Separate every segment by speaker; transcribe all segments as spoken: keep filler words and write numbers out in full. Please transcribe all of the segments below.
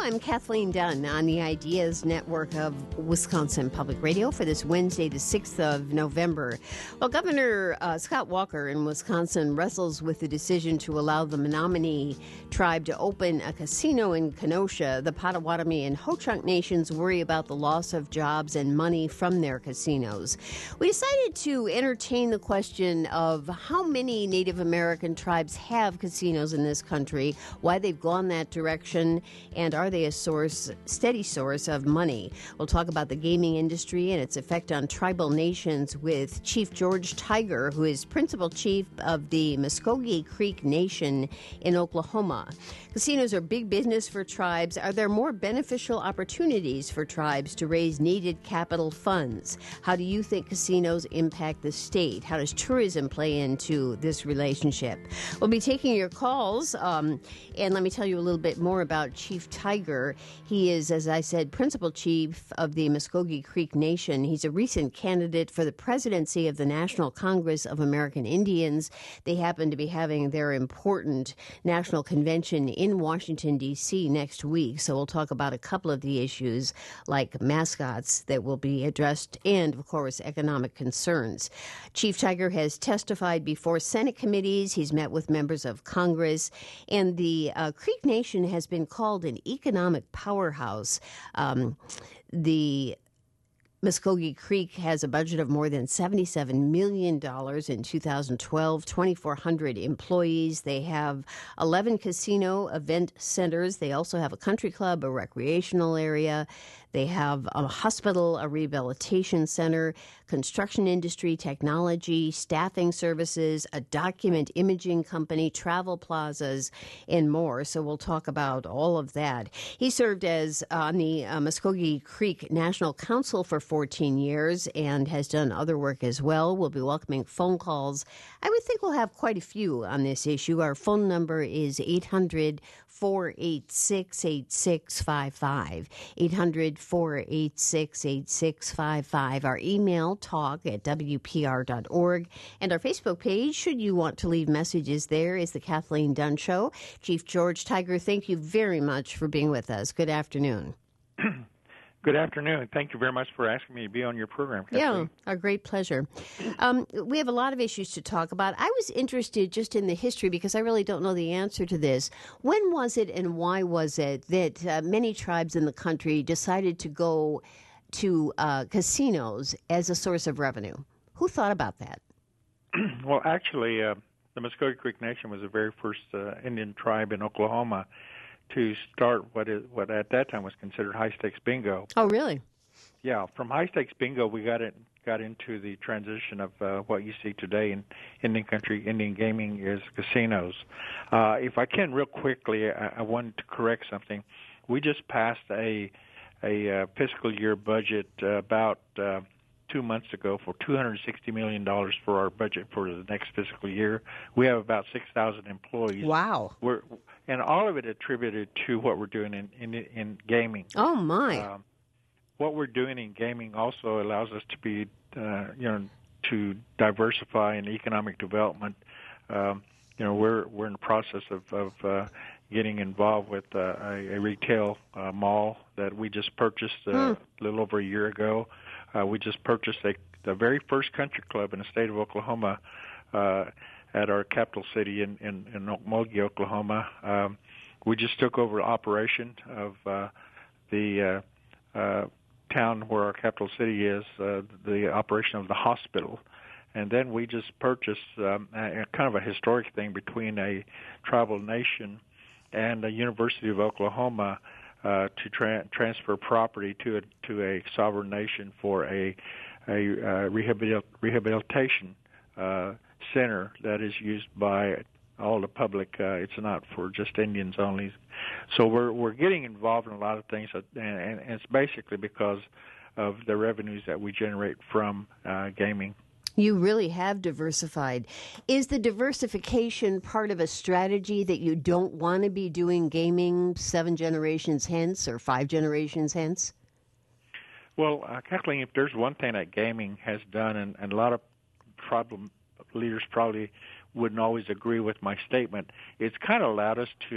Speaker 1: I'm Kathleen Dunn on the Ideas Network of Wisconsin Public Radio for this Wednesday, the sixth of November. Well, Governor uh, Scott Walker in Wisconsin wrestles with the decision to allow the Menominee tribe to open a casino in Kenosha. The Potawatomi and Ho-Chunk nations worry about the loss of jobs and money from their casinos. We decided to entertain the question of how many Native American tribes have casinos in this country, why they've gone that direction, and are they a source, steady source of money? We'll talk about the gaming industry and its effect on tribal nations with Chief George Tiger, who is principal chief of the Muskogee Creek Nation in Oklahoma. Casinos are big business for tribes. Are there more beneficial opportunities for tribes to raise needed capital funds? How do you think casinos impact the state? How does tourism play into this relationship? We'll be taking your calls, um, and let me tell you a little bit more about Chief Tiger. He is, as I said, principal chief of the Muskogee Creek Nation. He's a recent candidate for the presidency of the National Congress of American Indians. They happen to be having their important national convention in Washington, D C next week. So we'll talk about a couple of the issues like mascots that will be addressed and, of course, economic concerns. Chief Tiger has testified before Senate committees. He's met with members of Congress. And the uh, Creek Nation has been called an economic powerhouse. Um, the Muskogee Creek has a budget of more than seventy-seven million dollars in two thousand twelve, twenty-four hundred employees. They have eleven casino event centers. They also have a country club, a recreational area. They have a hospital, a rehabilitation center, construction industry, technology, staffing services, a document imaging company, travel plazas, and more. So we'll talk about all of that. He served as uh, on the uh, Muskogee Creek National Council for fourteen years and has done other work as well. We'll be welcoming phone calls. I would think we'll have quite a few on this issue. Our phone number is eight hundred, four eight six, eight six five five. eight hundred, four eight six, eight six five five. Our email, talk at W P R dot org. And our Facebook page, should you want to leave messages there, is The Kathleen Dunn Show. Chief George Tiger, thank you very much for being with us. Good afternoon.
Speaker 2: Good afternoon. Thank you very much for asking me to be on your program, Kathleen.
Speaker 1: Yeah, our great pleasure. Um, we have a lot of issues to talk about. I was interested just in the history because I really don't know the answer to this. When was it and why was it that uh, many tribes in the country decided to go to uh, casinos as a source of revenue? Who thought about that?
Speaker 2: Well, actually, uh, the Muskogee Creek Nation was the very first uh, Indian tribe in Oklahoma to start what is what at that time was considered high stakes bingo.
Speaker 1: Oh, really?
Speaker 2: Yeah, from high stakes bingo, we got it got into the transition of uh, what you see today in Indian country. Indian gaming is casinos. Uh, if I can, real quickly, I, I wanted to correct something. We just passed a a uh, fiscal year budget uh, about uh, two months ago for two hundred sixty million dollars for our budget for the next fiscal year. We have about six thousand employees.
Speaker 1: Wow.
Speaker 2: We're And all of it attributed to what we're doing in in, in gaming.
Speaker 1: Oh, my.
Speaker 2: Um, what we're doing in gaming also allows us to be, uh, you know, to diversify in economic development. Um, you know, we're we're in the process of, of uh, getting involved with uh, a, a retail uh, mall that we just purchased uh, hmm. a little over a year ago. Uh, we just purchased a, the very first country club in the state of Oklahoma. Uh, at our capital city in, in, in Okmulgee, Oklahoma. Um, we just took over operation of uh, the uh, uh, town where our capital city is, uh, the operation of the hospital. And then we just purchased um, a, a kind of a historic thing between a tribal nation and the University of Oklahoma uh, to tra- transfer property to a, to a sovereign nation for a, a uh, rehabil- rehabilitation uh center that is used by all the public. Uh, it's not for just Indians only. So we're we're getting involved in a lot of things, and, and it's basically because of the revenues that we generate from uh, gaming.
Speaker 1: You really have diversified. Is the diversification part of a strategy that you don't want to be doing gaming seven generations hence or five generations hence?
Speaker 2: Well, uh, Kathleen, if there's one thing that gaming has done, and, and a lot of tribal leaders probably wouldn't always agree with my statement, it's kind of allowed us to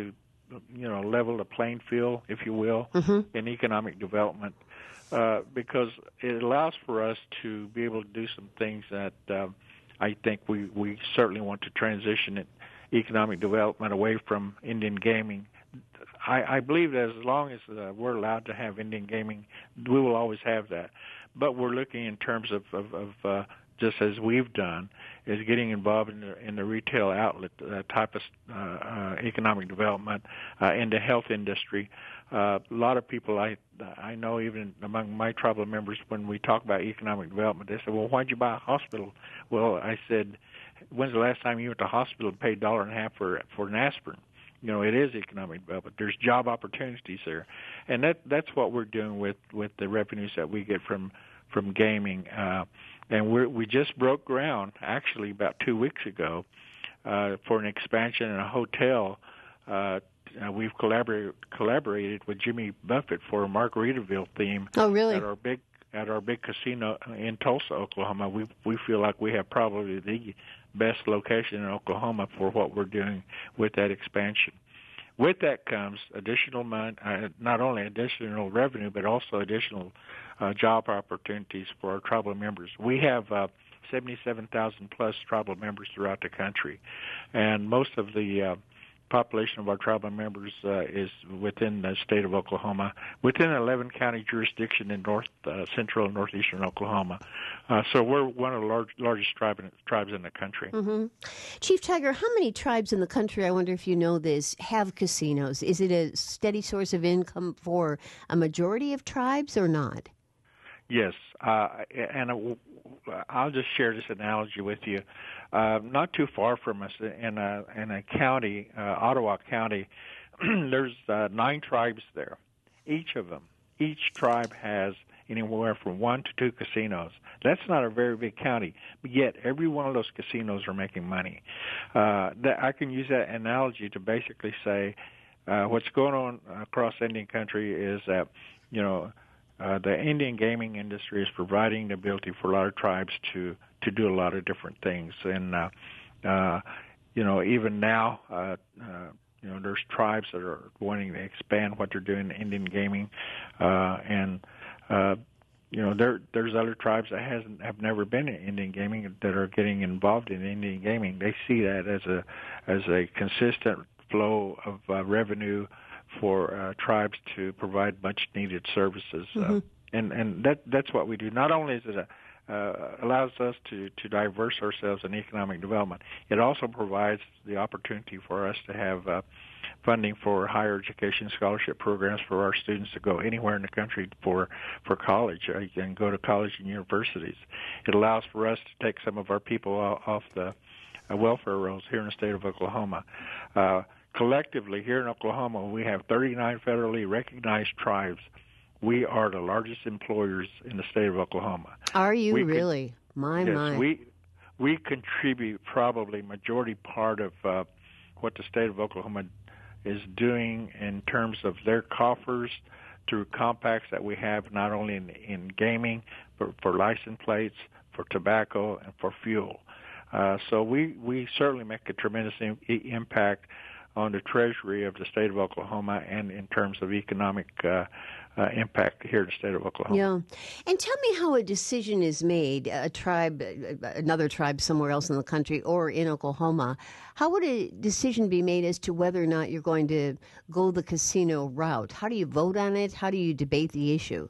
Speaker 2: you know, level the playing field, if you will,
Speaker 1: mm-hmm.
Speaker 2: in economic development, uh, because it allows for us to be able to do some things that uh, I think we, we certainly want to transition it, economic development away from Indian gaming. I, I believe that as long as uh, we're allowed to have Indian gaming, we will always have that. But we're looking in terms of, of, of uh, just as we've done, is getting involved in the, in the retail outlet uh, type of uh, uh, economic development uh, in the health industry. Uh, a lot of people I I know, even among my tribal members, when we talk about economic development, they say, well, why'd you buy a hospital? Well, I said, when's the last time you went to the hospital and paid a dollar and a half for, for an aspirin? You know, it is economic development. There's job opportunities there. And that that's what we're doing with, with the revenues that we get from, from gaming. Uh, and we we just broke ground, actually, about two weeks ago uh, for an expansion in a hotel. Uh, uh, we've collaborated collaborated with Jimmy Buffett for a Margaritaville theme.
Speaker 1: Oh, really?
Speaker 2: At our big at our big casino in Tulsa, Oklahoma. We we feel like we have probably the best location in Oklahoma for what we're doing with that expansion. With that comes additional money, uh, not only additional revenue, but also additional uh, job opportunities for our tribal members. We have uh, seventy-seven thousand plus tribal members throughout the country, and most of the uh, population of our tribal members uh, is within the state of Oklahoma, within eleven county jurisdiction in north, uh, central and northeastern Oklahoma. Uh, so we're one of the large, largest tribe in, tribes in the country.
Speaker 1: Mm-hmm. Chief Tiger, how many tribes in the country, I wonder if you know this, have casinos? Is it a steady source of income for a majority of tribes or not?
Speaker 2: Yes, uh, and uh, I'll just share this analogy with you. Uh, not too far from us, in a in a county, uh, Ottawa County, there's uh, nine tribes there. Each of them, each tribe has anywhere from one to two casinos. That's not a very big county, but yet every one of those casinos are making money. Uh, that I can use that analogy to basically say uh, what's going on across Indian country is that, you know, Uh, the Indian gaming industry is providing the ability for a lot of tribes to, to do a lot of different things. And, uh, uh, you know, even now, uh, uh, you know, there's tribes that are wanting to expand what they're doing in Indian gaming. Uh, and, uh, you know, there there's other tribes that hasn't have never been in Indian gaming that are getting involved in Indian gaming. They see that as a as a consistent flow of uh, revenue for uh, tribes to provide much-needed services,
Speaker 1: mm-hmm.
Speaker 2: uh, and and that that's what we do. Not only is it a uh, allows us to to diverse ourselves in economic development, it also provides the opportunity for us to have uh, funding for higher education scholarship programs for our students to go anywhere in the country for for college uh, and go to college and universities. It allows for us to take some of our people off the uh, welfare rolls here in the state of Oklahoma. Uh, Collectively, here in Oklahoma, we have thirty-nine federally recognized tribes. We are the largest employers in the state of Oklahoma.
Speaker 1: Are you
Speaker 2: we
Speaker 1: really?
Speaker 2: Con-
Speaker 1: my,
Speaker 2: yes,
Speaker 1: my.
Speaker 2: we we contribute probably majority part of uh, what the state of Oklahoma is doing in terms of their coffers through compacts that we have not only in, in gaming, but for license plates, for tobacco, and for fuel. Uh, so we, we certainly make a tremendous im- impact on the treasury of the state of Oklahoma and in terms of economic uh, uh, impact here in the state of Oklahoma.
Speaker 1: Yeah. And tell me how a decision is made, a tribe, another tribe somewhere else in the country or in Oklahoma. How would a decision be made as to whether or not you're going to go the casino route? How do you vote on it? How do you debate the issue?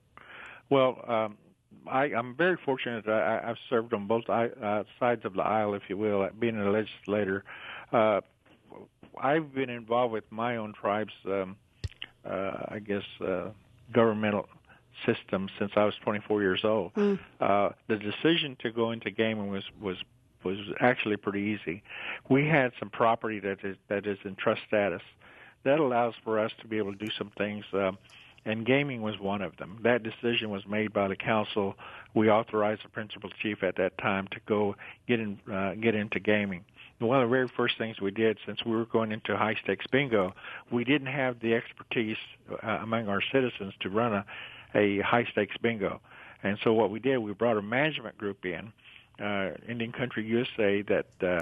Speaker 2: Well, um, I, I'm very fortunate that I, I've served on both uh, sides of the aisle, if you will, being a legislator. Uh, I've been involved with my own tribe's, um, uh, I guess, uh, governmental system since I was twenty-four years old. Mm. Uh, the decision to go into gaming was, was was actually pretty easy. We had some property that is that is in trust status. That allows for us to be able to do some things, uh, and gaming was one of them. That decision was made by the council. We authorized the principal chief at that time to go get in, uh, get into gaming. One of the very first things we did, since we were going into high-stakes bingo, we didn't have the expertise uh, among our citizens to run a, a high-stakes bingo. And so what we did, we brought a management group in, uh, Indian Country U S A, that uh,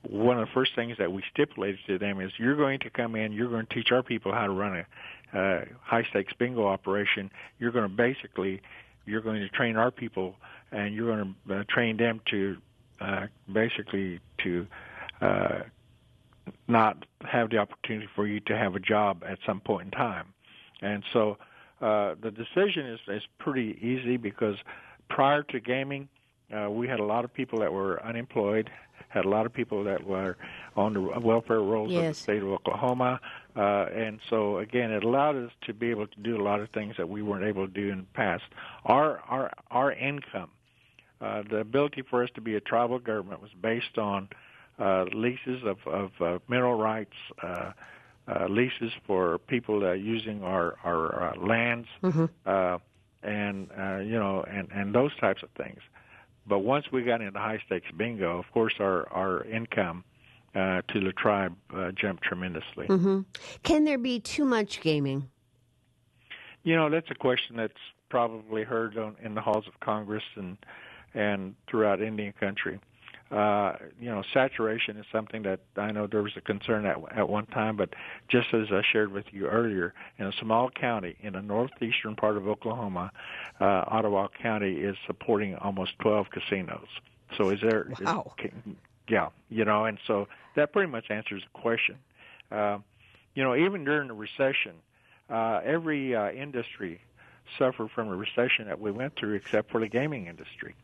Speaker 2: one of the first things that we stipulated to them is you're going to come in, you're going to teach our people how to run a uh, high-stakes bingo operation. You're going to basically, you're going to train our people, and you're going to uh, train them to uh, basically to uh, not have the opportunity for you to have a job at some point in time. And so uh, the decision is, is pretty easy because prior to gaming, uh, we had a lot of people that were unemployed, had a lot of people that were on the welfare rolls
Speaker 1: yes.
Speaker 2: of the state of Oklahoma. Uh, and so, again, it allowed us to be able to do a lot of things that we weren't able to do in the past. Our, our, our income, uh, the ability for us to be a tribal government was based on uh, leases of, of uh, mineral rights, uh, uh, leases for people uh, using our, our uh, lands, mm-hmm. uh, and, uh, you know, and, and those types of things. But once we got into high-stakes bingo, of course, our, our income uh, to the tribe uh, jumped tremendously.
Speaker 1: Mm-hmm. Can there be too much gaming?
Speaker 2: You know, that's a question that's probably heard on, in the halls of Congress and and throughout Indian country. Uh, you know, saturation is something that I know there was a concern at, at one time, but just as I shared with you earlier, in a small county in the northeastern part of Oklahoma, uh, Ottawa County is supporting almost twelve casinos. So is there...
Speaker 1: Wow.
Speaker 2: Is, yeah, you know, and so that pretty much answers the question. Uh, you know, even during the recession, uh, every uh, industry suffered from a recession that we went through except for the gaming industry.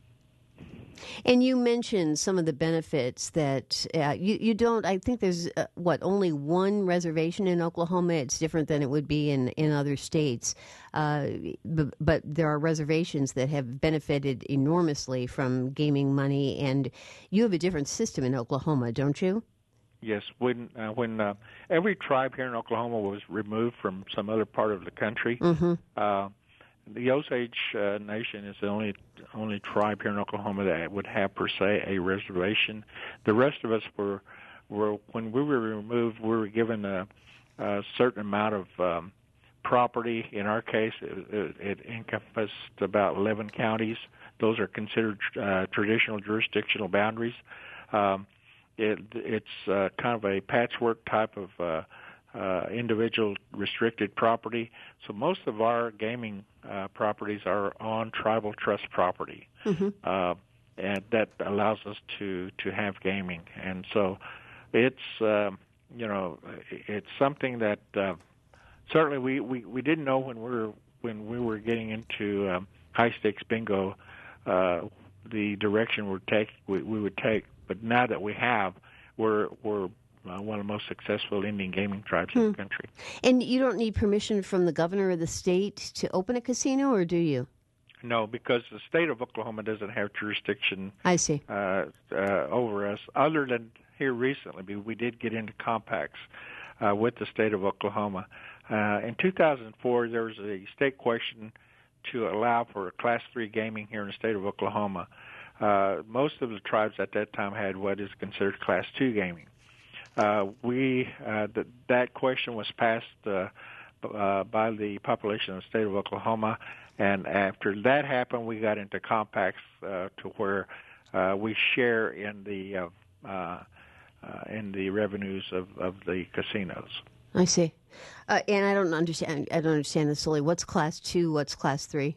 Speaker 1: And you mentioned some of the benefits that uh, you, you don't, I think there's, uh, what, only one reservation in Oklahoma. It's different than it would be in, in other states. Uh, b- but there are reservations that have benefited enormously from gaming money. And you have a different system in Oklahoma, don't you?
Speaker 2: Yes. When uh, when uh, every tribe here in Oklahoma was removed from some other part of the country, mm-hmm. uh, the Osage uh, Nation is the only only tribe here in Oklahoma that would have per se a reservation. The rest of us were were when we were removed, we were given a, a certain amount of um, property. In our case, it, it, it encompassed about eleven counties. Those are considered uh, traditional jurisdictional boundaries. Um, it, it's uh, kind of a patchwork type of uh, uh, individual restricted property. So most of our gaming uh, properties are on tribal trust property, mm-hmm. uh, and that allows us to, to have gaming. And so it's, uh, you know, it's something that uh, certainly we, we, we didn't know when we were, when we were getting into um, high-stakes bingo uh, the direction we'd take, we, we would take. But now that we have, we're we're uh, one of the most successful Indian gaming tribes hmm. in the country.
Speaker 1: And you don't need permission from the governor of the state to open a casino, or do you?
Speaker 2: No, because the state of Oklahoma doesn't have jurisdiction.
Speaker 1: I see.
Speaker 2: Uh, uh, over us, other than here recently. We did get into compacts uh, with the state of Oklahoma. Uh, in two thousand four, there was a state question to allow for Class three gaming here in the state of Oklahoma. Uh, most of the tribes at that time had what is considered Class two gaming. Uh, we uh, th- that question was passed uh, uh, by the population of the state of Oklahoma, and after that happened, we got into compacts uh, to where uh, we share in the uh, uh, uh, in the revenues of, of the casinos.
Speaker 1: I see, uh, and I don't understand. I don't understand this fully. What's Class two? What's Class three?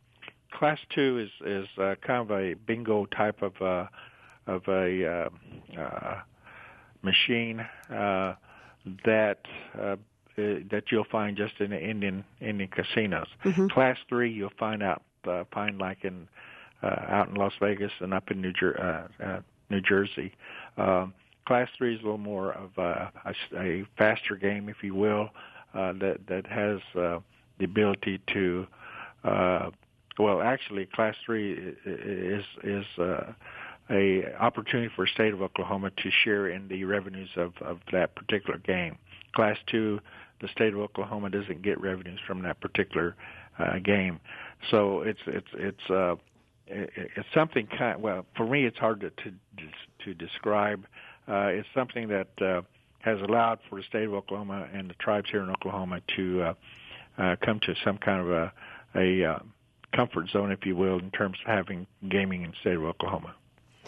Speaker 2: Class two is is uh, kind of a bingo type of uh, of a uh, uh, machine uh, that uh, that you'll find just in the Indian Indian casinos. Mm-hmm. Class three you'll find out uh, find like in uh, out in Las Vegas and up in New Jer- uh, uh, New Jersey. Um, Class three is a little more of a, a, a faster game, if you will, uh, that that has uh, the ability to. Uh, Well, actually, Class three is is uh, a opportunity for the state of Oklahoma to share in the revenues of, of that particular game. Class two, the state of Oklahoma doesn't get revenues from that particular uh, game. So it's it's it's uh, it's something kind. Well, for me, it's hard to to, to describe. Uh, it's something that uh, has allowed for the state of Oklahoma and the tribes here in Oklahoma to uh, uh, come to some kind of a a uh, comfort zone, if you will, in terms of having gaming in the state of Oklahoma.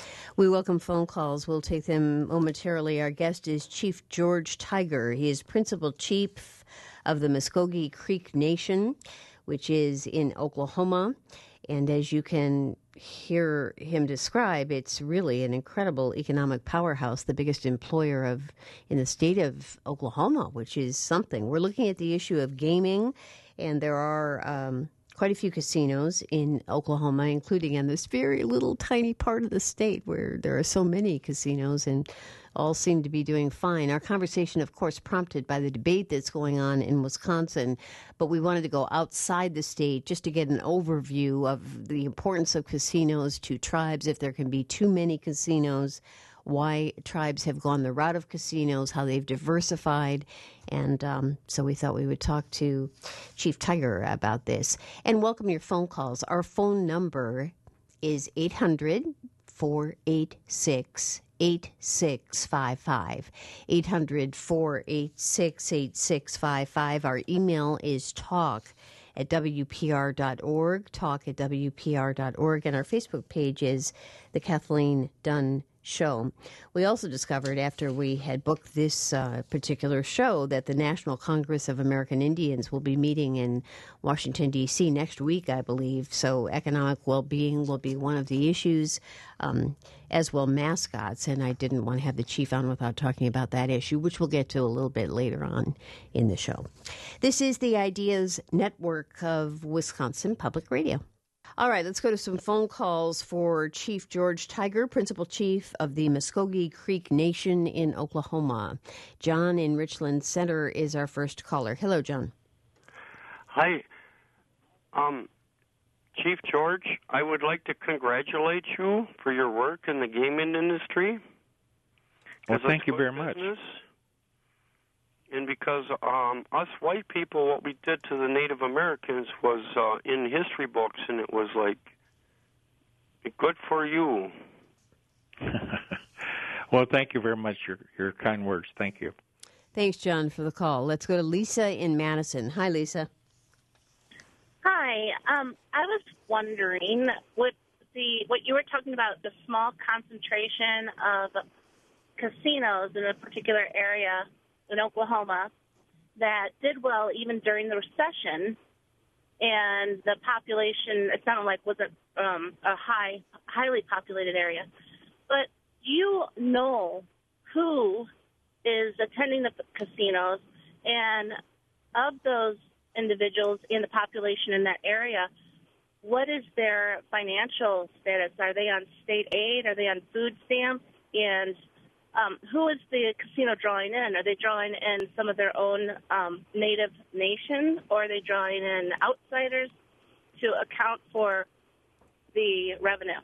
Speaker 1: We welcome phone calls. We'll take them momentarily. Our guest is Chief George Tiger. He is Principal Chief of the Muskogee Creek Nation, which is in Oklahoma. And as you can hear him describe, it's really an incredible economic powerhouse, the biggest employer of in the state of Oklahoma, which is something. We're looking at the issue of gaming, and there are um, quite a few casinos in Oklahoma, including in this very little tiny part of the state where there are so many casinos and all seem to be doing fine. Our conversation, of course, prompted by the debate that's going on in Wisconsin, but we wanted to go outside the state just to get an overview of the importance of casinos to tribes, if there can be too many casinos, why tribes have gone the route of casinos, how they've diversified. And um, so we thought we would talk to Chief Tiger about this. And welcome your phone calls. Our phone number is eight hundred, four eight six, eight six five five. eight hundred, four eight six, eight six five five. Our email is talk at W P R dot org, talk at W P R dot org. And our Facebook page is The Kathleen Dunn Show. We also discovered after we had booked this uh, particular show that the National Congress of American Indians will be meeting in Washington, D C next week, I believe. So economic well-being will be one of the issues, um, as well mascots. And I didn't want to have the chief on without talking about that issue, which we'll get to a little bit later on in the show. This is the Ideas Network of Wisconsin Public Radio. All right, let's go to some phone calls for Chief George Tiger, Principal Chief of the Muskogee Creek Nation in Oklahoma. John in Richland Center is our first caller. Hello, John.
Speaker 3: Hi. Um, Chief George, I would like to congratulate you for your work in the gaming industry.
Speaker 2: Well, thank you very much.
Speaker 3: And because um, us white people, what we did to the Native Americans was uh, in history books, and it was like, good for you.
Speaker 2: Well, thank you very much. Your your kind words. Thank you.
Speaker 1: Thanks, John, for the call. Let's go to Lisa in Madison. Hi, Lisa.
Speaker 4: Hi. Um, I was wondering, with the what you were talking about, the small concentration of casinos in a particular area in Oklahoma that did well even during the recession, and the population, it sounded like, wasn't um, a high, highly populated area. But do you know who is attending the casinos, and of those individuals in the population in that area, what is their financial status? Are they on state aid? Are they on food stamps? And Um, who is the casino drawing in? Are they drawing in some of their own um, native nation, or are they drawing in outsiders to account for the revenue?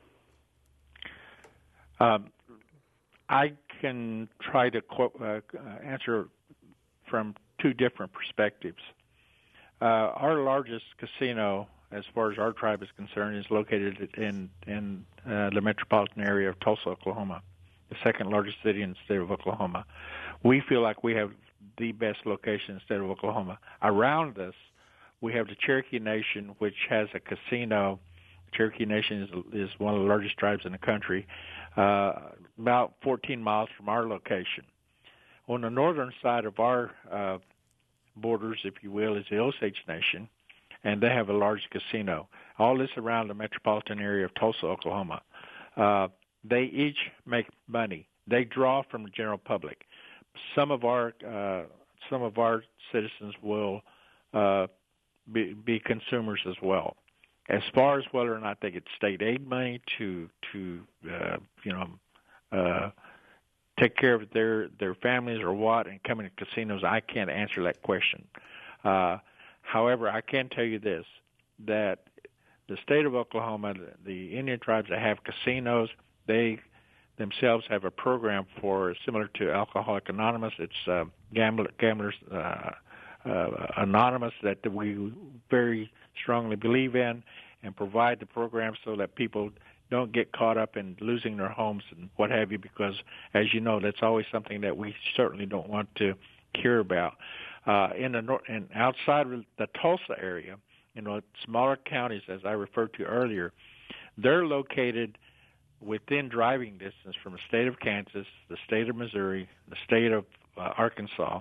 Speaker 2: Um, I can try to quote, uh, answer from two different perspectives. Uh, our largest casino, as far as our tribe is concerned, is located in, in uh, the metropolitan area of Tulsa, Oklahoma, the second largest city in the state of Oklahoma. We feel like we have the best location in the state of Oklahoma. Around us, we have the Cherokee Nation, which has a casino. The Cherokee Nation is, is one of the largest tribes in the country, uh, about fourteen miles from our location. On the northern side of our uh, borders, if you will, is the Osage Nation, and they have a large casino. All this around the metropolitan area of Tulsa, Oklahoma. Uh, They each make money. They draw from the general public. Some of our uh, some of our citizens will uh, be, be consumers as well. As far as whether or not they get state aid money to to uh, you know uh, take care of their their families or what, and come into casinos, I can't answer that question. Uh, however, I can tell you this: that the state of Oklahoma, the Indian tribes that have casinos, they themselves have a program for similar to Alcoholics Anonymous. It's uh, Gambler, Gamblers uh, uh, Anonymous that we very strongly believe in, and provide the program so that people don't get caught up in losing their homes and what have you, because, as you know, that's always something that we certainly don't want to hear about. Uh, in the nor- and outside of the Tulsa area, you know, smaller counties, as I referred to earlier, they're located within driving distance from the state of Kansas, the state of Missouri, the state of uh, Arkansas,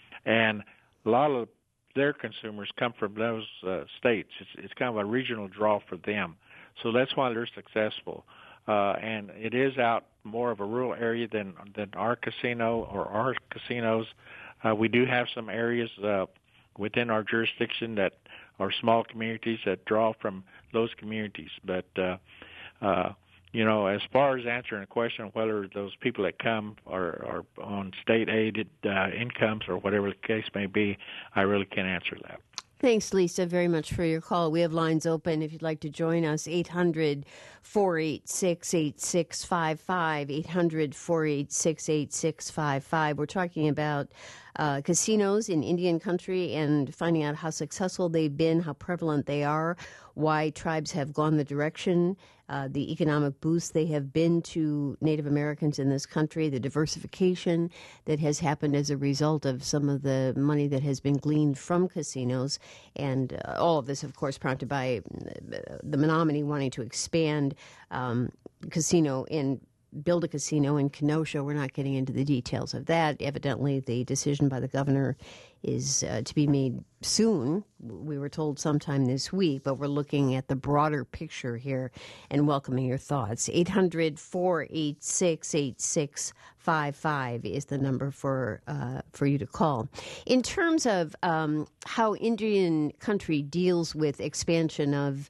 Speaker 2: and a lot of their consumers come from those uh, states. It's, it's kind of a regional draw for them, so that's why they're successful. Uh, and it is out more of a rural area than than our casino or our casinos. Uh, we do have some areas uh, within our jurisdiction that are small communities that draw from those communities, but uh, uh, you know, as far as answering a question of whether those people that come are, are on state-aided uh, incomes or whatever the case may be, I really can't answer that.
Speaker 1: Thanks, Lisa, very much for your call. We have lines open if you'd like to join us, eight hundred, four eight six, eight six five five, eight hundred, four eight six, eight six five five. We're talking about uh, casinos in Indian country and finding out how successful they've been, how prevalent they are, why tribes have gone the direction, uh, the economic boost they have been to Native Americans in this country, the diversification that has happened as a result of some of the money that has been gleaned from casinos, and uh, all of this, of course, prompted by the Menominee wanting to expand um, casino in build a casino in Kenosha. We're not getting into the details of that. Evidently, the decision by the governor is uh, to be made soon. We were told sometime this week, but we're looking at the broader picture here and welcoming your thoughts. eight hundred, four eight six, eight six five five is the number for uh, for you to call. In terms of um, how Indian country deals with expansion of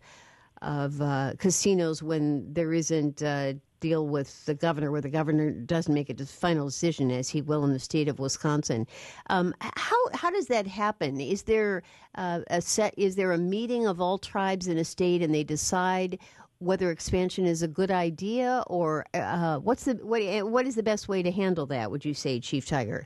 Speaker 1: of uh, casinos when there isn't uh, deal with the governor, where the governor doesn't make a final decision, as he will in the state of Wisconsin. Um, how how does that happen? Is there uh, a set? Is there a meeting of all tribes in a state, and they decide whether expansion is a good idea, or uh, what's the what? What is the best way to handle that? Would you say, Chief Tiger?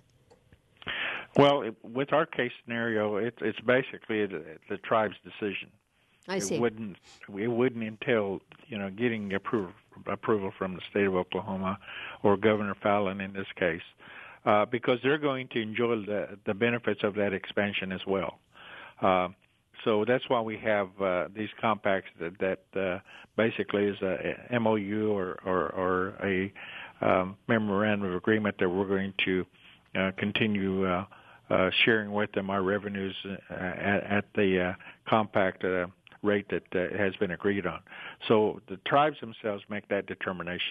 Speaker 2: Well, it, with our case scenario, it, it's basically the, the tribe's decision.
Speaker 1: I see.
Speaker 2: It wouldn't. It wouldn't entail, you know, getting approval approval from the state of Oklahoma or Governor Fallin in this case, uh, because they're going to enjoy the the benefits of that expansion as well. Uh, so that's why we have uh, these compacts that that uh, basically is a M O U or or, or a um, memorandum of agreement that we're going to uh, continue uh, uh, sharing with them our revenues at, at the uh, compact Uh, rate that uh, has been agreed on. So the tribes themselves make that determination.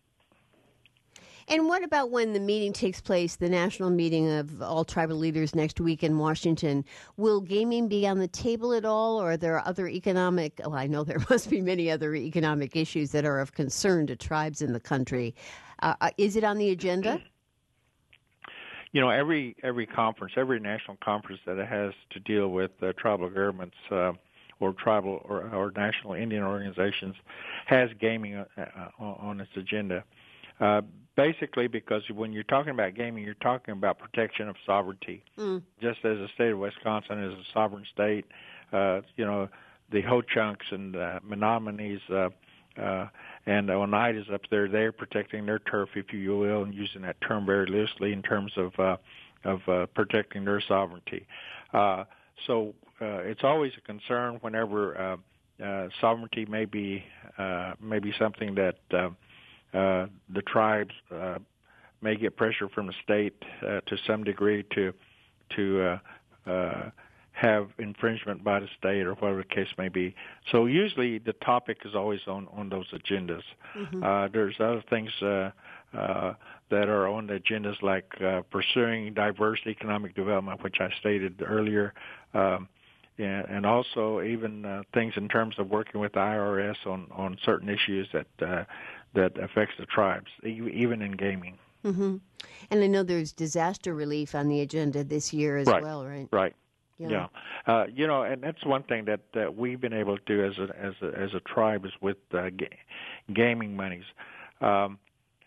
Speaker 1: And what about when the meeting takes place, the national meeting of all tribal leaders next week in Washington? Will gaming be on the table at all, or are there other economic, well, I know there must be many other economic issues that are of concern to tribes in the country. Uh, is it on the agenda?
Speaker 2: You know, every every conference, every national conference that has to deal with uh, tribal governments uh, or tribal or, or national Indian organizations has gaming uh, uh, on its agenda. Uh, basically, because when you're talking about gaming, you're talking about protection of sovereignty. Mm. Just as the state of Wisconsin is a sovereign state, uh, you know, the Ho-Chunks and uh, Menominees uh, uh, and Oneidas up there, they're protecting their turf, if you will, and using that term very loosely in terms of uh, of uh, protecting their sovereignty. Uh, so uh, it's always a concern whenever uh, uh, sovereignty may be uh, may be something that uh, uh, the tribes uh, may get pressure from the state uh, to some degree to to uh, uh, have infringement by the state or whatever the case may be. So usually the topic is always on, on those agendas. Mm-hmm. Uh, there's other things uh, uh, that are on the agendas like uh, pursuing diverse economic development, which I stated earlier, um, and, and also even uh, things in terms of working with the I R S on, on certain issues that uh, that affects the tribes, even in gaming.
Speaker 1: Mm-hmm. And I know there's disaster relief on the agenda this year as
Speaker 2: right.
Speaker 1: well, right?
Speaker 2: Right.
Speaker 1: Yeah,
Speaker 2: yeah. Uh, you know, and that's one thing that uh, we've been able to do as a as a, as a tribe is with uh, ga- gaming monies. Um,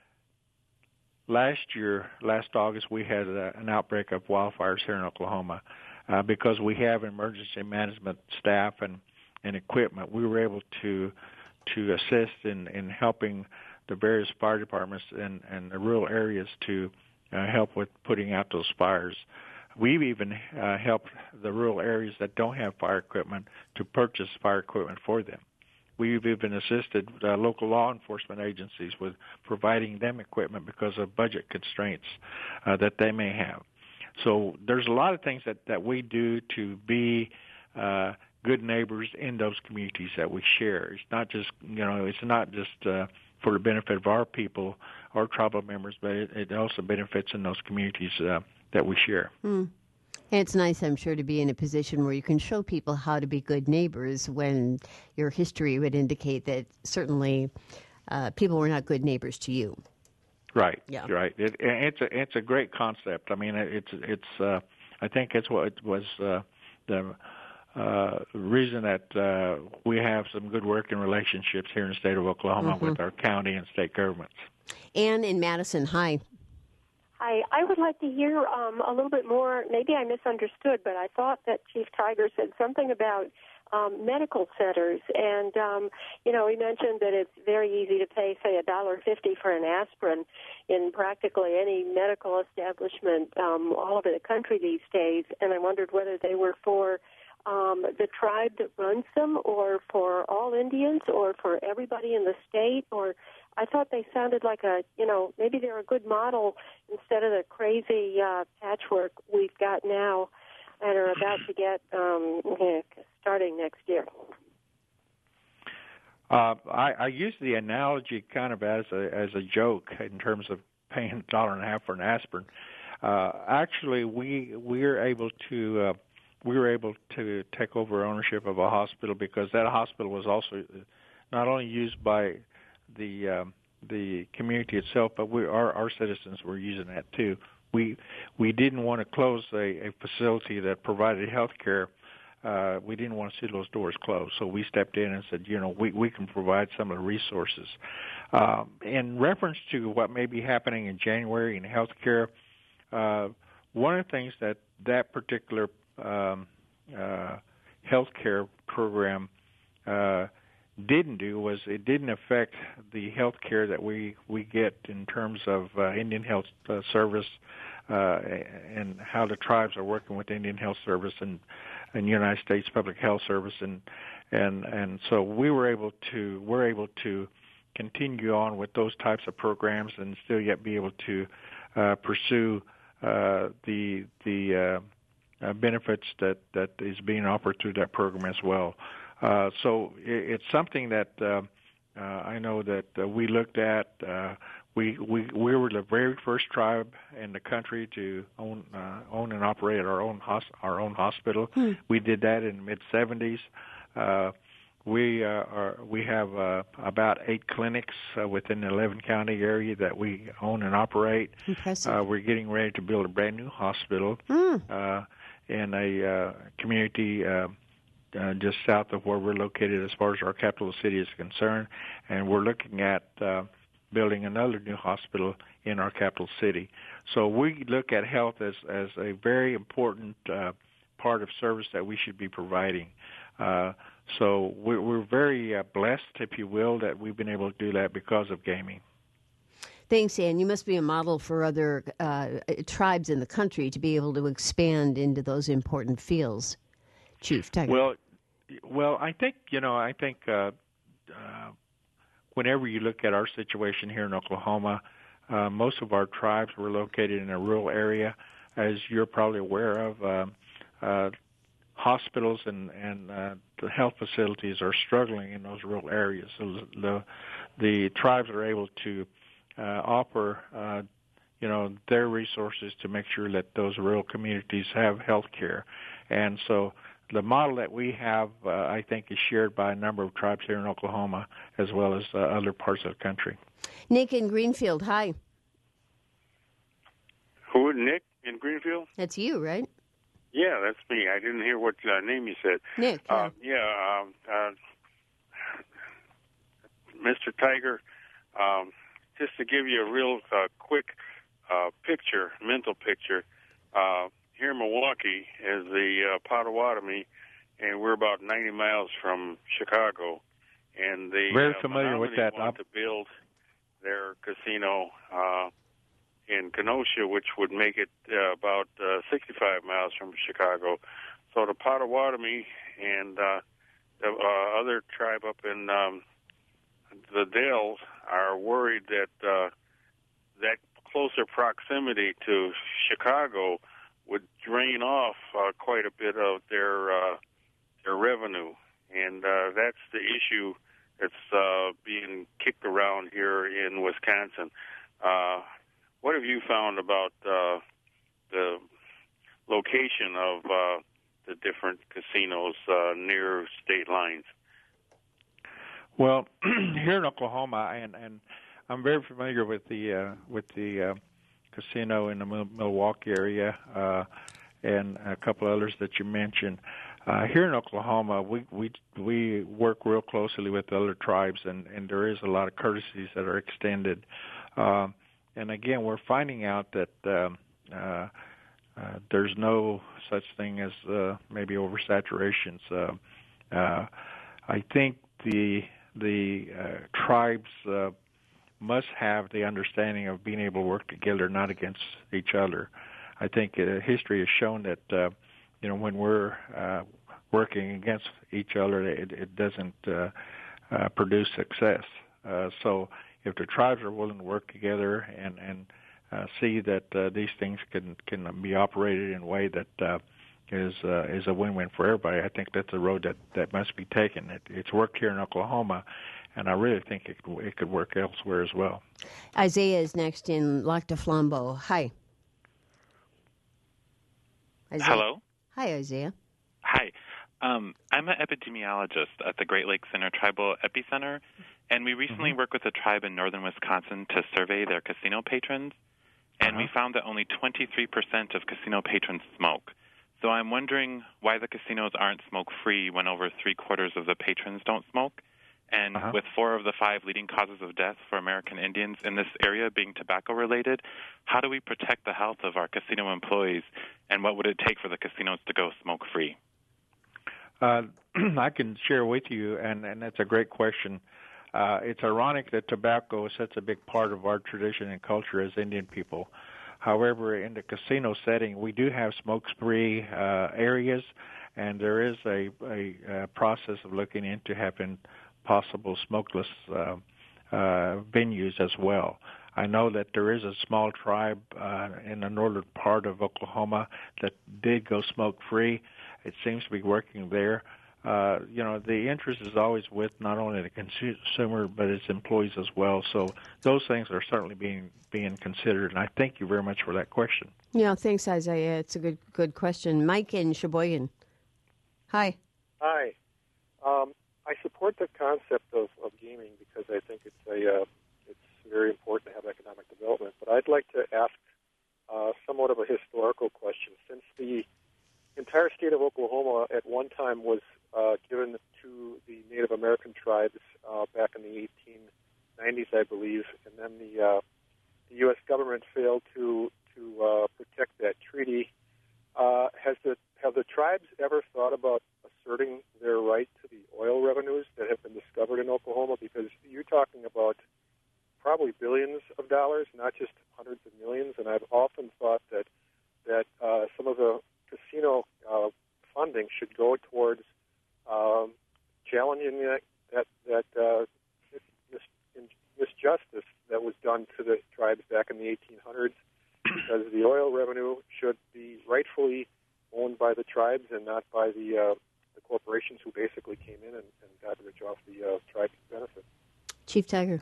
Speaker 2: last year, last August, we had a, an outbreak of wildfires here in Oklahoma. Uh, because we have emergency management staff and, and equipment, we were able to to assist in, in helping the various fire departments and, and the rural areas to uh, help with putting out those fires. We've even uh, helped the rural areas that don't have fire equipment to purchase fire equipment for them. we've even assisted uh, local law enforcement agencies with providing them equipment because of budget constraints uh, that they may have. So there's a lot of things that, that we do to be uh, good neighbors in those communities that we share. It's not just, you know, it's not just uh, for the benefit of our people, our tribal members, but it, it also benefits in those communities uh, that we share.
Speaker 1: Mm. And it's nice, I'm sure, to be in a position where you can show people how to be good neighbors when your history would indicate that certainly uh, people were not good neighbors to you.
Speaker 2: Right.
Speaker 1: Yeah.
Speaker 2: Right. It, it's a it's a great concept. I mean, it's it's. Uh, I think it's what it was uh, the uh, reason that uh, we have some good working relationships here in the state of Oklahoma mm-hmm. with our county and state governments.
Speaker 1: Ann in Madison, hi.
Speaker 5: Hi. I would like to hear um, a little bit more. Maybe I misunderstood, but I thought that Chief Tiger said something about Um, medical centers, and um, you know, he mentioned that it's very easy to pay, say, a dollar fifty for an aspirin in practically any medical establishment um, all over the country these days. And I wondered whether they were for um, the tribe that runs them, or for all Indians, or for everybody in the state. Or I thought they sounded like a, you know, maybe they're a good model instead of the crazy uh, patchwork we've got now and are about to get um, starting next year.
Speaker 2: Uh, I, I use the analogy kind of as a as a joke in terms of paying a dollar and a half for an aspirin. Uh, actually, we we are able to uh, we were able to take over ownership of a hospital because that hospital was also not only used by the um, the community itself, but we our our citizens were using that too. We we didn't want to close a, a facility that provided health care. Uh, we didn't want to see those doors closed. So we stepped in and said, you know, we, we can provide some of the resources. Um, in reference to what may be happening in January in health care, uh, one of the things that that particular um, uh, health care program uh, didn't do was it didn't affect the health care that we, we get in terms of uh, Indian Health uh, Service uh, and how the tribes are working with Indian Health Service and, and United States Public Health Service, and and and so we were able to we're able to continue on with those types of programs and still yet be able to uh, pursue uh, the the uh, uh, benefits that, that is being offered through that program as well. Uh, so it, it's something that uh, uh, I know that uh, we looked at. Uh, we, we we were the very first tribe in the country to own uh, own and operate our own hos- our own hospital. Hmm. We did that in the mid seventies. Uh, we uh, are we have uh, about eight clinics uh, within the eleven county area that we own and operate.
Speaker 1: Impressive.
Speaker 2: Uh, we're getting ready to build a brand new hospital
Speaker 1: hmm.
Speaker 2: uh, in a uh, community. Uh, Uh, just south of where we're located as far as our capital city is concerned, and we're looking at uh, building another new hospital in our capital city. So we look at health as, as a very important uh, part of service that we should be providing. Uh, so we're, we're very uh, blessed, if you will, that we've been able to do that because of gaming.
Speaker 1: Thanks, Ann. You must be a model for other uh, tribes in the country to be able to expand into those important fields. Chief Tiger.
Speaker 2: Well, well, I think you know. I think uh, uh, whenever you look at our situation here in Oklahoma, uh, most of our tribes were located in a rural area, as you're probably aware of. Uh, uh, hospitals and and uh, the health facilities are struggling in those rural areas. So the the tribes are able to uh, offer. Uh, you know, their resources to make sure that those rural communities have health care. And so the model that we have, uh, I think, is shared by a number of tribes here in Oklahoma as well as uh, other parts of the country.
Speaker 1: Nick in Greenfield, hi.
Speaker 6: Who, Nick in Greenfield?
Speaker 1: That's you, right?
Speaker 6: Yeah, that's me. I didn't hear what uh, name you said.
Speaker 1: Nick. Yeah,
Speaker 6: uh, yeah um, uh, Mister Tiger, um, just to give you a real uh, quick uh, picture, mental picture, uh, here in Milwaukee is the uh, Potawatomi, and we're about ninety miles from Chicago. And the
Speaker 2: very
Speaker 6: uh,
Speaker 2: familiar with that.
Speaker 6: Want to build their casino uh, in Kenosha, which would make it uh, about uh, sixty-five miles from Chicago. So the Potawatomi and uh, the uh, other tribe up in um, the Dells are worried that uh, that closer proximity to Chicago would drain off uh, quite a bit of their uh, their revenue, and uh, that's the issue that's uh, being kicked around here in Wisconsin. Uh, what have you found about uh, the location of uh, the different casinos uh, near state lines?
Speaker 2: Well, here in Oklahoma, and, and I'm very familiar with the uh, with the uh, casino in the Milwaukee area uh, and a couple others that you mentioned. Uh, here in Oklahoma, we, we we work real closely with other tribes, and, and there is a lot of courtesies that are extended. Uh, and again, we're finding out that um, uh, uh, there's no such thing as uh, maybe oversaturations. Uh, uh, I think the the uh, tribes uh, must have the understanding of being able to work together, not against each other. I think uh, history has shown that uh, you know when we're uh, working against each other, it, it doesn't uh, uh, produce success. Uh, so if the tribes are willing to work together and and uh, see that uh, these things can can be operated in a way that uh, is uh, is a win-win for everybody, I think that's a road that, that must be taken. It, it's worked here in Oklahoma, and I really think it it could work elsewhere as well.
Speaker 1: Isaiah is next in Lac du Flambeau. Hi. Isaiah.
Speaker 7: Hello.
Speaker 1: Hi, Isaiah.
Speaker 7: Hi. Um, I'm an epidemiologist at the Great Lakes Center Tribal Epicenter, and we recently mm-hmm. worked with a tribe in northern Wisconsin to survey their casino patrons, and uh-huh. we found that only twenty-three percent of casino patrons smoke. So I'm wondering why the casinos aren't smoke-free when over three-quarters of the patrons don't smoke. And uh-huh. with four of the five leading causes of death for American Indians in this area being tobacco-related, how do we protect the health of our casino employees, and what would it take for the casinos to go smoke-free?
Speaker 2: Uh, I can share with you, and, and that's a great question. Uh, it's ironic that tobacco is such a big part of our tradition and culture as Indian people. However, in the casino setting, we do have smoke-free uh, areas, and there is a, a, a process of looking into having possible smokeless uh, uh, venues as well. I know that there is a small tribe uh, in the northern part of Oklahoma that did go smoke-free. It seems to be working there. Uh, you know, the interest is always with not only the consumer but its employees as well. So those things are certainly being being considered, and I thank you very much for that question.
Speaker 1: Yeah, thanks, Isaiah. It's a good good question. Mike in Sheboygan. Hi.
Speaker 8: Hi. Um, I support the concept of, of gaming because I think it's a uh, it's very important to have economic development. But I'd like to ask uh, somewhat of a historical question. Since the entire state of Oklahoma at one time was uh, given to the Native American tribes uh, back in the eighteen nineties, I believe, and then the uh, the U S government failed to to uh, protect that treaty. Uh, has the have the tribes ever thought about asserting their right to the oil revenues that have been discovered in Oklahoma? Because you're talking about probably billions of dollars, not just hundreds of millions. And I've often thought that that uh, some of the casino uh, funding should go towards um, challenging that that, that uh, mis- misjustice that was done to the tribes back in the eighteen hundreds, because the oil revenue should be rightfully owned by the tribes and not by the uh, the corporations who basically came in and, and got rich off the uh, tribe's benefit.
Speaker 1: Chief Tiger.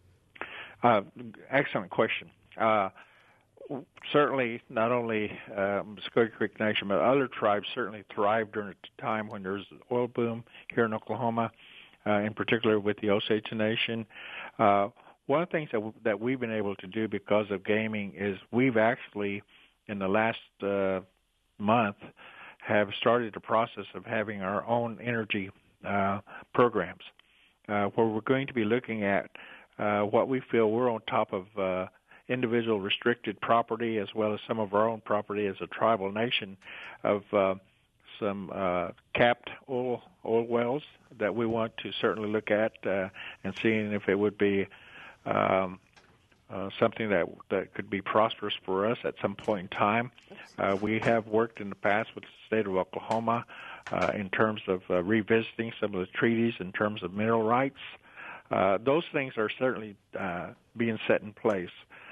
Speaker 2: Uh, excellent question. Uh, certainly, not only um, Muscogee Creek Nation, but other tribes certainly thrived during a time when there was an oil boom here in Oklahoma, uh, in particular with the Osage Nation. Uh, one of the things that, w- that we've been able to do because of gaming is we've actually, in the last uh, month, have started the process of having our own energy uh, programs, uh, where we're going to be looking at uh, what we feel we're on top of uh, individual restricted property as well as some of our own property as a tribal nation of uh, some uh, capped oil oil wells that we want to certainly look at uh, and seeing if it would be um, uh, something that that could be prosperous for us at some point in time. Uh, we have worked in the past with the state of Oklahoma uh, in terms of uh, revisiting some of the treaties in terms of mineral rights. Uh, those things are certainly uh, being set in place.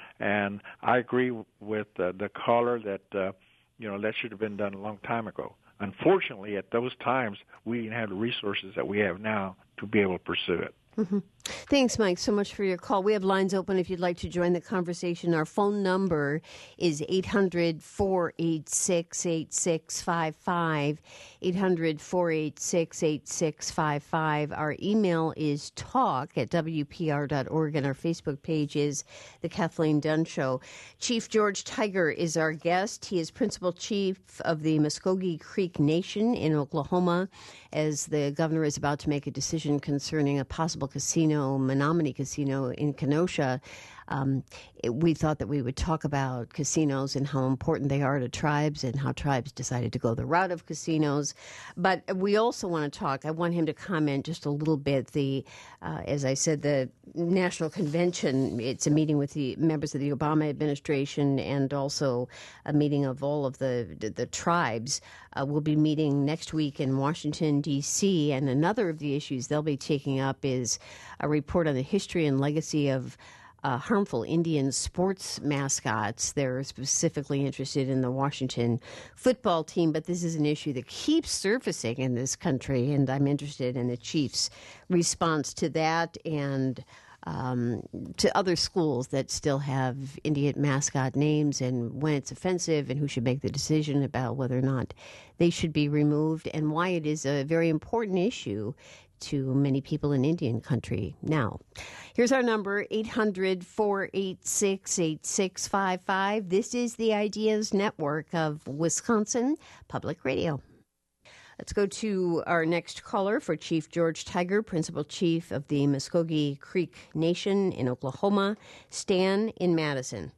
Speaker 2: And I agree with uh, the caller that, uh, you know, that should have been done a long time ago. Unfortunately, at those times, we didn't have the resources that we have now to be able to pursue it.
Speaker 1: Mm-hmm. Thanks, Mike, so much for your call. We have lines open if you'd like to join the conversation. Our phone number is eight hundred, four eight six, eight six five five, eight hundred, four eight six, eight six five five. Our email is talk at W P R dot org, and our Facebook page is The Kathleen Dunn Show. Chief George Tiger is our guest. He is Principal Chief of the Muskogee Creek Nation in Oklahoma, as the governor is about to make a decision concerning a possible casino, Menominee Casino in Kenosha. Um, it, we thought that we would talk about casinos and how important they are to tribes and how tribes decided to go the route of casinos. But we also want to talk, I want him to comment just a little bit. The, uh, as I said, the National Convention, it's a meeting with the members of the Obama administration and also a meeting of all of the, the, the tribes. Uh, we'll be meeting next week in Washington, D C, and another of the issues they'll be taking up is a report on the history and legacy of Uh, harmful Indian sports mascots. They're specifically interested in the Washington football team, but this is an issue that keeps surfacing in this country, and I'm interested in the chief's response to that and um, to other schools that still have Indian mascot names and when it's offensive and who should make the decision about whether or not they should be removed and why it is a very important issue to many people in Indian country now. Here's our number, eight hundred, four eight six, eight six five five. This is the Ideas Network of Wisconsin Public Radio. Let's go to our next caller for Chief George Tiger, Principal Chief of the Muskogee Creek Nation in Oklahoma. Stan in Madison.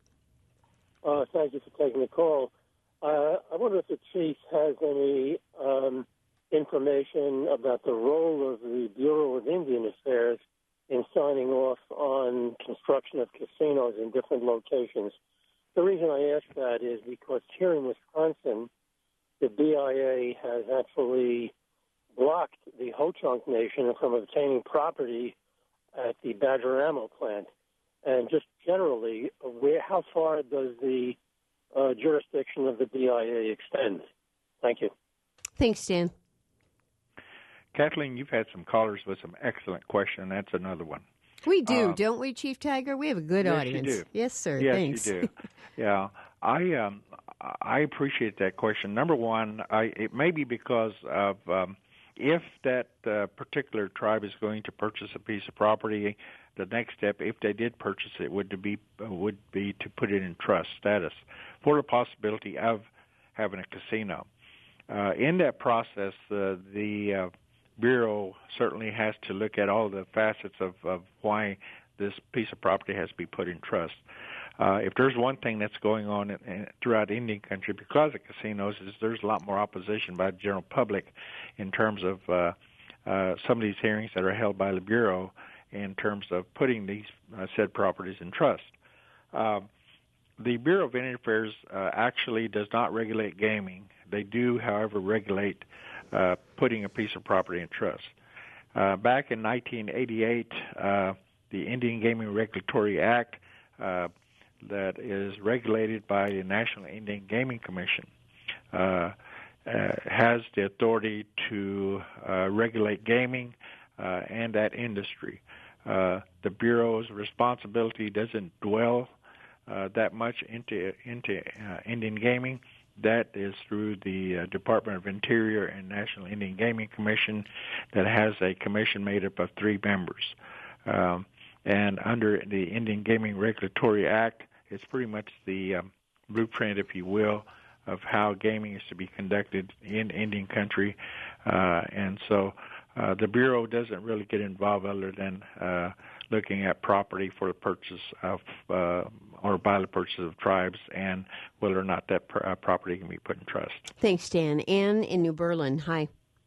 Speaker 9: Uh, thank you for taking the call. Uh, I wonder if the chief has any um, information about the role of the Bureau of Indian Affairs in signing off on construction of casinos in different locations. The reason I ask that is because here in Wisconsin, the B I A has actually blocked the Ho-Chunk Nation from obtaining property at the Badger Ammo plant. And just generally, where, how far does the uh, jurisdiction of the B I A extend? Thank you.
Speaker 1: Thanks, Stan.
Speaker 2: Kathleen, you've had some callers with some excellent questions. That's another one.
Speaker 1: We do,
Speaker 2: uh,
Speaker 1: don't we, Chief Tiger? We have a good
Speaker 2: yes,
Speaker 1: audience.
Speaker 2: You do.
Speaker 1: Yes, sir.
Speaker 2: Yes,
Speaker 1: Thanks.
Speaker 2: you do. Yeah, I um, I appreciate that question. Number one, I, it may be because of um, if that uh, particular tribe is going to purchase a piece of property, the next step, if they did purchase it, would be would be to put it in trust status for the possibility of having a casino. Uh, in that process, uh, the uh, Bureau certainly has to look at all the facets of, of why this piece of property has to be put in trust. Uh, if there's one thing that's going on in, in, throughout Indian country because of casinos, is there's a lot more opposition by the general public in terms of uh, uh, some of these hearings that are held by the Bureau in terms of putting these uh, said properties in trust. Uh, the Bureau of Indian Affairs uh, actually does not regulate gaming. They do, however, regulate uh, putting a piece of property in trust. Uh, back in nineteen eighty-eight, uh, the Indian Gaming Regulatory Act uh, that is regulated by the National Indian Gaming Commission uh, uh, has the authority to uh, regulate gaming uh, and that industry. Uh, the Bureau's responsibility doesn't dwell uh, that much into into uh, Indian gaming. That is through the uh, Department of Interior and National Indian Gaming Commission that has a commission made up of three members. Um, and under the Indian Gaming Regulatory Act, it's pretty much the um, blueprint, if you will, of how gaming is to be conducted in Indian country. Uh, and so uh, the Bureau doesn't really get involved other than uh, looking at property for the purchase of uh, or by the purchase of tribes and whether or not that pr- uh, property can be put in trust.
Speaker 1: Thanks, Dan. Ann in New Berlin. Hi.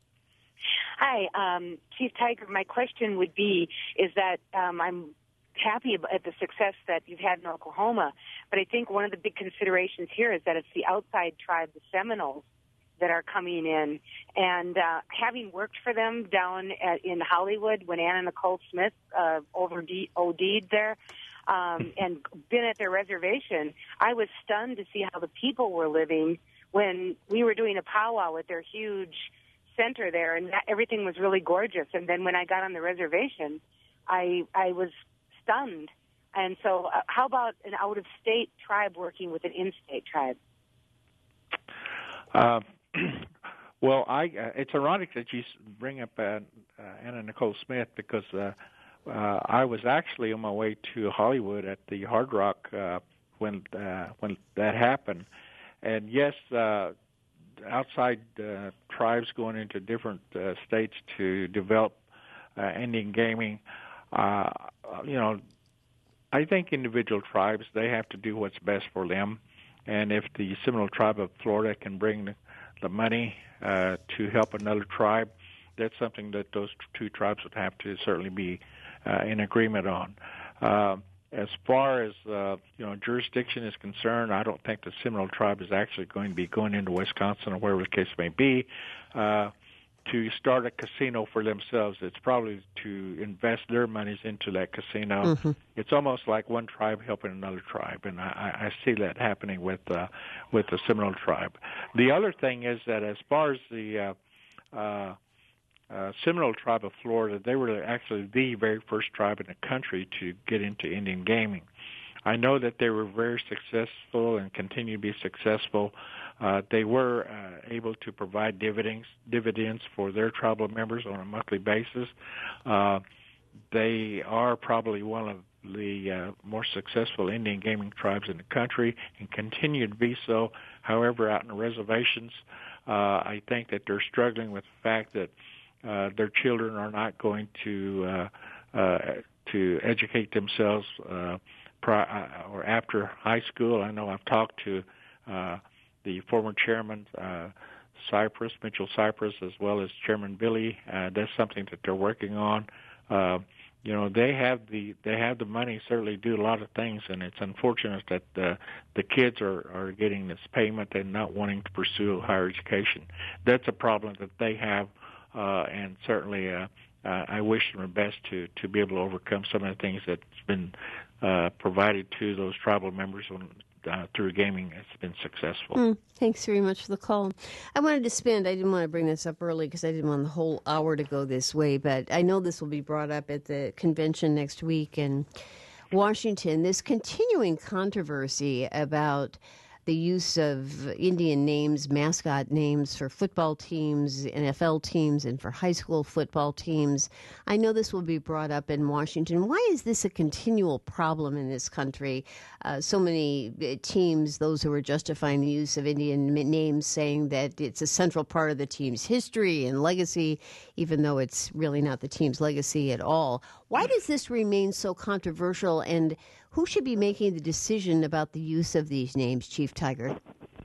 Speaker 10: Hi, um, Chief Tiger. My question would be is that um, I'm happy at the success that you've had in Oklahoma, but I think one of the big considerations here is that it's the outside tribe, the Seminoles, that are coming in. And uh, having worked for them down at, in Hollywood when Anna Nicole Smith uh, over O D'd there, um, and been at their reservation, I was stunned to see how the people were living when we were doing a powwow at their huge center there, and that, everything was really gorgeous. And then when I got on the reservation, I I was stunned. And so uh, how about an out-of-state tribe working with an in-state tribe?
Speaker 2: Uh, well, I uh, it's ironic that you bring up uh, uh, Anna Nicole Smith, because uh, uh, I was actually on my way to Hollywood at the Hard Rock uh, when uh, when that happened. And yes, uh, outside uh, tribes going into different uh, states to develop uh, Indian gaming, uh, you know, I think individual tribes, they have to do what's best for them. And if the Seminole Tribe of Florida can bring the, the money uh, to help another tribe, that's something that those two tribes would have to certainly be uh, in agreement on. Uh, as far as uh, you know, jurisdiction is concerned, I don't think the Seminole Tribe is actually going to be going into Wisconsin or wherever the case may be uh, to start a casino for themselves. It's probably to invest their monies into that casino. Mm-hmm. It's almost like one tribe helping another tribe, and I, I see that happening with uh, with the Seminole Tribe. The other thing is that as far as the uh, uh, uh, Seminole Tribe of Florida, they were actually the very first tribe in the country to get into Indian gaming. I know that they were very successful and continue to be successful. Uh, they were uh, able to provide dividends dividends for their tribal members on a monthly basis. Uh, they are probably one of the uh, more successful Indian gaming tribes in the country and continue to be so. However, out in the reservations, uh, I think that they're struggling with the fact that uh, their children are not going to uh, uh, to educate themselves uh, pri- or after high school. I know I've talked to uh, the former chairman, uh, Cypress, Mitchell Cypress, as well as Chairman Billy. Uh, that's something that they're working on. Uh, you know, they have the they have the money, certainly do a lot of things, and it's unfortunate that uh, the kids are, are getting this payment and not wanting to pursue higher education. That's a problem that they have, uh, and certainly uh, uh, I wish them the best to, to be able to overcome some of the things that's been uh, provided to those tribal members on Uh, through gaming. Has been successful.
Speaker 1: Mm, thanks very much for the call. I wanted to spend, I didn't want to bring this up early because I didn't want the whole hour to go this way, but I know this will be brought up at the convention next week in Washington, this continuing controversy about the use of Indian names, mascot names for football teams, N F L teams, and for high school football teams. I know this will be brought up in Washington. Why is this a continual problem in this country? Uh, so many teams, those who are justifying the use of Indian names, saying that it's a central part of the team's history and legacy, even though it's really not the team's legacy at all. Why does this remain so controversial, and who should be making the decision about the use of these names, Chief Tiger?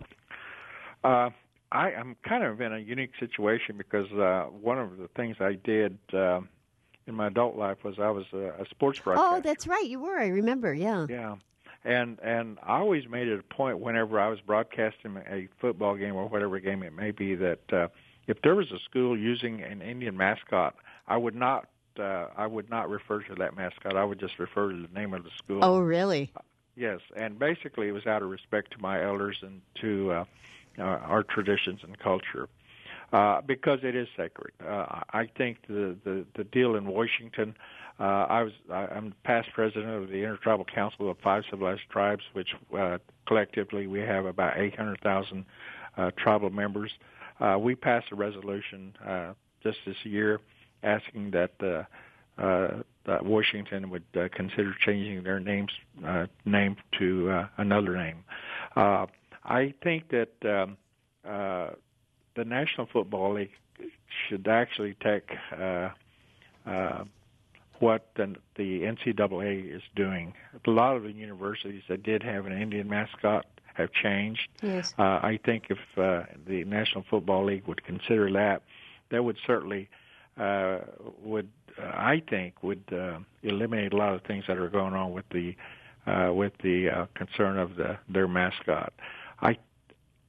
Speaker 2: Uh, I am kind of in a unique situation because uh, one of the things I did uh, in my adult life was I was a, a sports broadcaster.
Speaker 1: Oh, that's right. You were. I remember. Yeah.
Speaker 2: Yeah. And and I always made it a point whenever I was broadcasting a football game or whatever game it may be that uh, if there was a school using an Indian mascot, I would not uh, I would not refer to that mascot. I would just refer to the name of the school.
Speaker 1: Oh, really?
Speaker 2: Uh, yes. And basically, it was out of respect to my elders and to uh, uh, our traditions and culture. Uh, because it is sacred. Uh, I think the, the, the deal in Washington, uh, I was, I, I'm past president of the Intertribal Council of Five Civilized Tribes, which uh, collectively we have about eight hundred thousand uh, tribal members. Uh, we passed a resolution uh, just this year asking that, uh, uh, that Washington would uh, consider changing their names uh, name to uh, another name. Uh, I think that um, uh, the National Football League should actually take uh, uh, what the, the N C double A is doing. A lot of the universities that did have an Indian mascot have changed.
Speaker 1: Yes.
Speaker 2: Uh, I think if uh, the National Football League would consider that, that would certainly, uh, would uh, I think, would uh, eliminate a lot of things that are going on with the uh, with the uh, concern of the, their mascot. I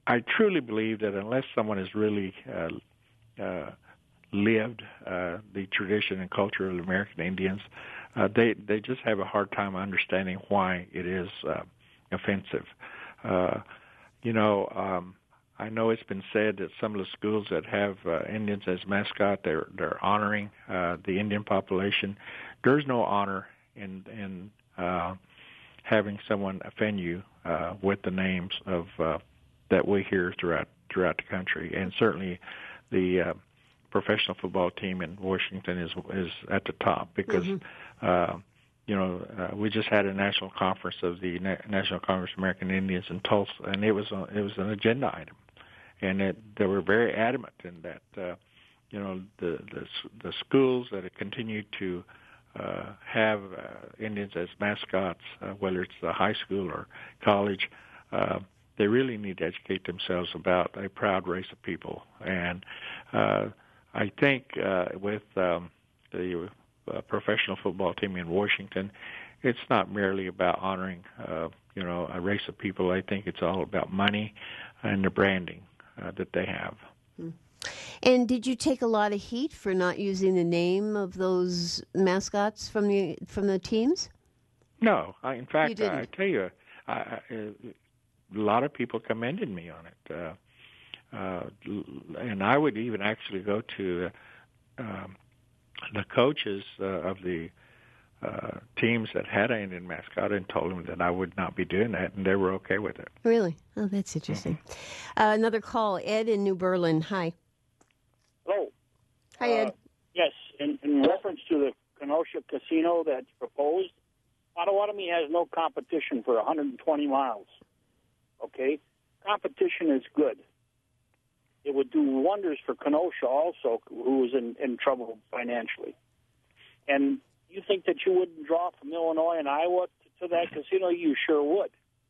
Speaker 2: I truly believe that unless someone has really uh, uh, lived uh, the tradition and culture of the American Indians, uh, they they just have a hard time understanding why it is uh, offensive. Uh, you know, um, I know it's been said that some of the schools that have uh, Indians as mascot, they're they're honoring uh, the Indian population. There's no honor in in uh, having someone offend you uh, with the names of uh, that we hear throughout throughout the country, and certainly the uh, professional football team in Washington is is at the top because. Mm-hmm. uh, You know, uh, we just had a national conference of the Na- National Congress of American Indians in Tulsa, and it was a, it was an agenda item, and it, they were very adamant in that. Uh, you know, the, the the schools that have continued to uh, have uh, Indians as mascots, uh, whether it's the high school or college, uh, they really need to educate themselves about a proud race of people. And uh, I think uh, with um, the Uh, professional football team in Washington, it's not merely about honoring, uh, you know, a race of people. I think it's all about money and the branding uh, that they have.
Speaker 1: And did you take a lot of heat for not using the name of those mascots from the from the teams?
Speaker 2: No, I, in fact,
Speaker 1: you
Speaker 2: I, I tell you, I, I, a lot of people commended me on it, uh, uh, and I would even actually go to. Uh, um, the coaches uh, of the uh, teams that had an Indian mascot and told them that I would not be doing that, and they were okay with it.
Speaker 1: Really? Oh, that's interesting. Mm-hmm. Uh, another call. Ed in New Berlin. Hi.
Speaker 11: Hello.
Speaker 1: Hi, Ed.
Speaker 11: Uh, yes, in, in reference to the Kenosha Casino that's proposed, Potawatomi has no competition for one hundred twenty miles. Okay? Competition is good. It would do wonders for Kenosha also, who is in, in trouble financially. And you think that you wouldn't draw from Illinois and Iowa to, to that casino? You sure would.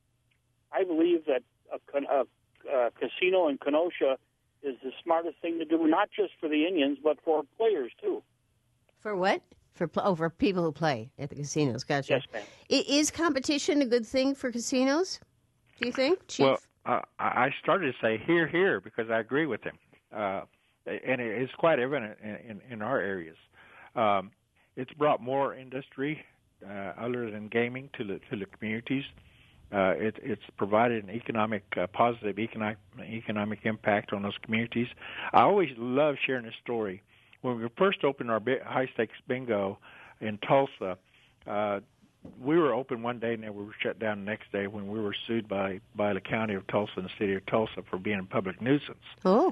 Speaker 11: I believe that a, a, a casino in Kenosha is the smartest thing to do, not just for the Indians, but for players, too.
Speaker 1: For what? For oh, for people who play at the casinos. Gotcha.
Speaker 11: Yes, ma'am.
Speaker 1: Is competition a good thing for casinos, do you think, Chief?
Speaker 2: Well, Uh, I started to say here, here, because I agree with him, uh, and it's quite evident in, in, in our areas. Um, it's brought more industry uh, other than gaming to the to the communities. Uh, it, it's provided an economic, uh, positive economic economic impact on those communities. I always love sharing this story. When we first opened our high stakes bingo in Tulsa. Uh, We were open one day and then we were shut down the next day when we were sued by, by the county of Tulsa and the city of Tulsa for being a public nuisance.
Speaker 1: Oh.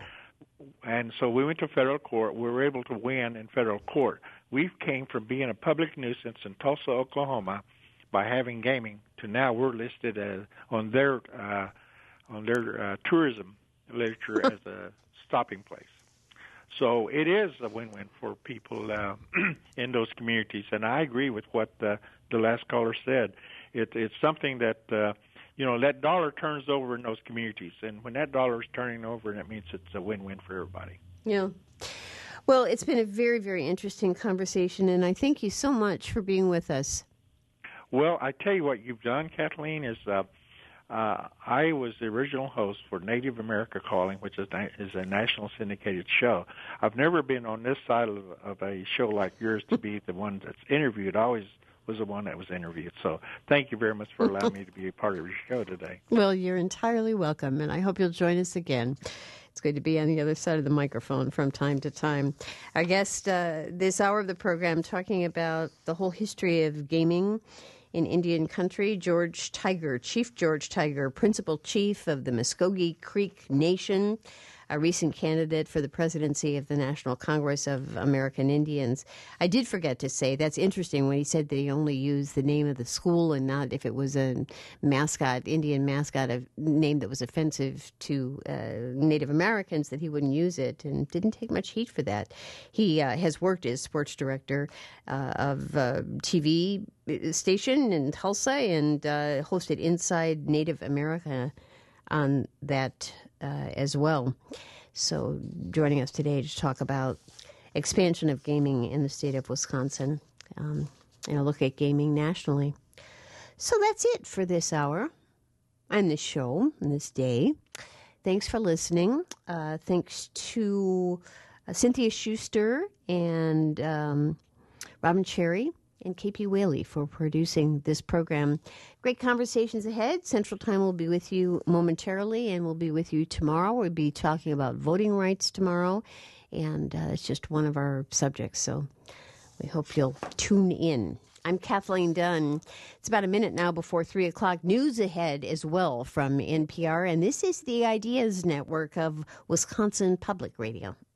Speaker 2: And so we went to federal court. We were able to win in federal court. We came from being a public nuisance in Tulsa, Oklahoma, by having gaming, to now we're listed as on their uh, on their uh, tourism literature as a stopping place. So it is a win-win for people uh, in those communities, and I agree with what the, the last caller said. It, it's something that, uh, you know, that dollar turns over in those communities, and when that dollar is turning over, that means it's a win-win for everybody.
Speaker 1: Yeah. Well, it's been a very, very interesting conversation, and I thank you so much for being with us.
Speaker 2: Well, I tell you what you've done, Kathleen, is uh, Uh, I was the original host for Native America Calling, which is, na- is a national syndicated show. I've never been on this side of, of a show like yours to be the one that's interviewed. I always was the one that was interviewed. So thank you very much for allowing me to be a part of your show today.
Speaker 1: Well, you're entirely welcome, and I hope you'll join us again. It's good to be on the other side of the microphone from time to time. Our guest uh, this hour of the program talking about the whole history of gaming in Indian country, George Tiger, Chief George Tiger, Principal Chief of the Muskogee Creek Nation, a recent candidate for the presidency of the National Congress of American Indians. I did forget to say, that's interesting when he said that he only used the name of the school and not if it was a mascot, Indian mascot, a name that was offensive to uh, Native Americans, that he wouldn't use it, and didn't take much heat for that. He uh, has worked as sports director uh, of a T V station in Tulsa and uh, hosted Inside Native America on that uh, as well. So joining us today to talk about expansion of gaming in the state of Wisconsin um, and a look at gaming nationally. So that's it for this hour and this show and this day. Thanks for listening. Uh, thanks to uh, Cynthia Schuster and um, Robin Cherry and K P Whaley for producing this program. Great conversations ahead. Central Time will be with you momentarily, and we'll be with you tomorrow. We'll be talking about voting rights tomorrow, and uh, it's just one of our subjects, so we hope you'll tune in. I'm Kathleen Dunn. It's about a minute now before three o'clock. News ahead as well from N P R, and this is the Ideas Network of Wisconsin Public Radio.